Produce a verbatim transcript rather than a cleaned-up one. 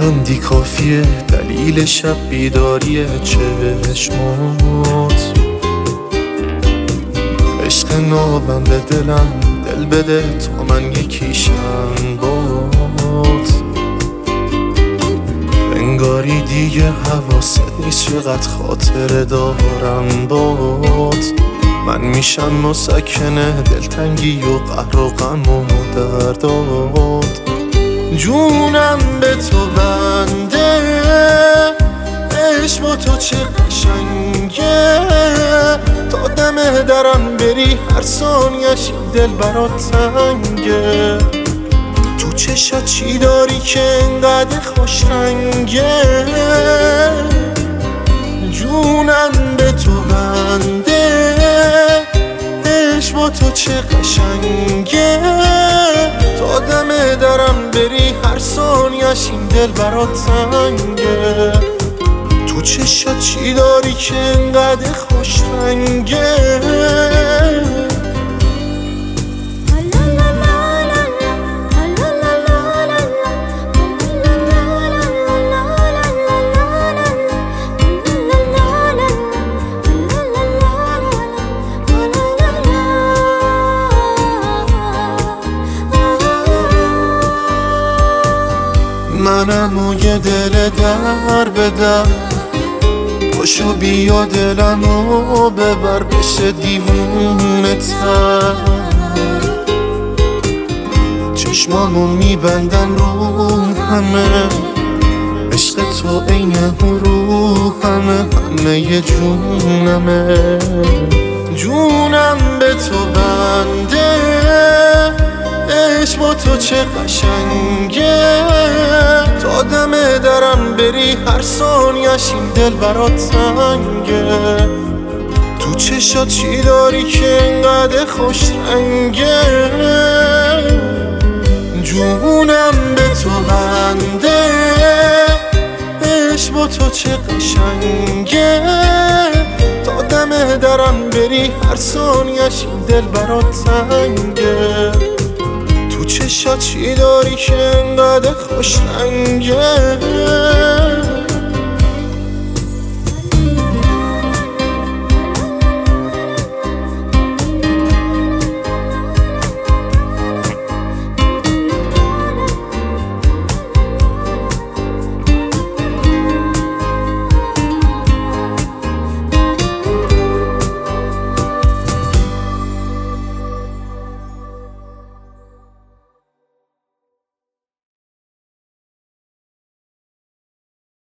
لبخندی کافیه دلیل شب بیداری چشمات. عشق نابم به دلم دل بده تا من یکیشم بات. انگاری دیگه حواست نیست چقدر خاطره دارم بات. من میشم مسکنه دلتنگی و قهر و غم و دردات. جونم به تو بنده، عشق با تو چه قشنگه. تا دم درم بری هر ثانیش دل برات تنگه. تو چشات چی داری که انقدر خوش رنگه. جونم به تو بنده، عشق با تو چه قشنگه. تا دم درم بری هر ثانیش این دل برات تنگه. تو چشات چی داری که انقدر خوش رنگه. منم و یه دل در بدم، پاشو بیا دلمو ببر بشه دیوونه تر. چشمامو میبندن رو همه، عشق تو عین رو همه، همه یه جونمه. جونم به تو بنده، عشق با تو چه قشنگه. تا دم درم بری هر ثانیش این دل برات تنگه. تو چشات چی داری که انقدر خوش رنگه. جونم به تو بنده، عشق با تو چه قشنگه. تا دم درم بری هر ثانیش این دل برات تنگه. تو چشات چی داری که انقدر خوش رنگه.